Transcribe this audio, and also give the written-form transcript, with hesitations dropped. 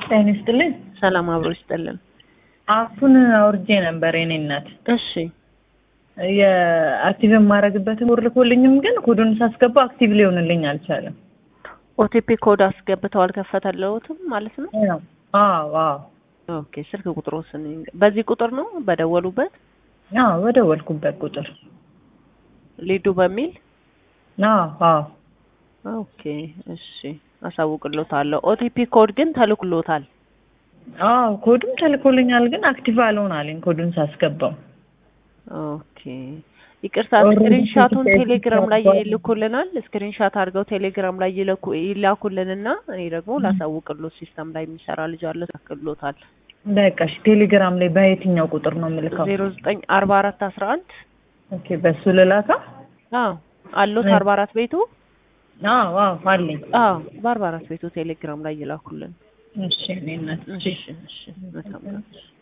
ጤና ይስጥልኝ። ሰላም አብሮ ይስጥልን። አሁን አውርጄ ነበር የኔ እናት። እሺ የአክቲቭ ማረግበትን ወርልኮልኝም ግን ኮዱን ሳስገባ አክቲቭ ሊሆንልኝ አልቻለም። ኦቲፒ ኮድ አስገብተው አልከፈተለውትም ማለት ነው? አዎ አዎ። ኦኬ ስልክ ቁጥሩን በዚህ ቁጥር ነው በደወሉበት? አዎ በደወልኩበት ቁጥር ሊዱ በሚል? አዎ አዎ። ኦኬ እሺ አሳውቅልዎታለሁ። ኦቲፒ ኮድ ግን ተልክሎታል? አዎ ኮዱን ተልኮልኛል ግን አክቲቭ አልሆናለኝ ኮዱን ሳስገባው። ኦኬ ይቅርታ ስክሪንሻቱን ቴሌግራም ላይ ይልኩልናል። ስክሪንሻት አድርገው ቴሌግራም ላይ ይላኩልንና እኔ ደግሞ ላሳውቅልዎት ሲስተም ላይ የሚሰራ ልጅ አለ ተክሎታል። በቃ እሺ ቴሌግራም ላይ በየትኛው ቁጥር ነው የምልከው? 094411 ኦኬ በሱ ልላካ? አዎ አሎት 44 ቤቱ? አዎ አዎ አለኝ። አዎ በ44 ቤቱ ቴሌግራም ላይ ይላኩልን። እሺ እኔ እናት እሺ እሺ መልካም